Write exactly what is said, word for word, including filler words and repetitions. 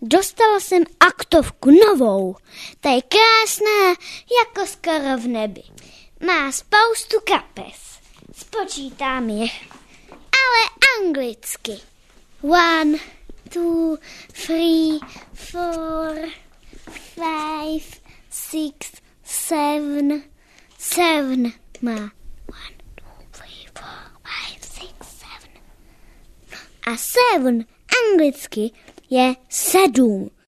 Dostala jsem aktovku novou. Ta je krásná jako skoro v nebi. Má spoustu kapes. Spočítám je. Ale anglicky. One, two, three, four, five, six, seven. Seven má. One, two, three, four, five, six, seven. A seven anglicky je sedm.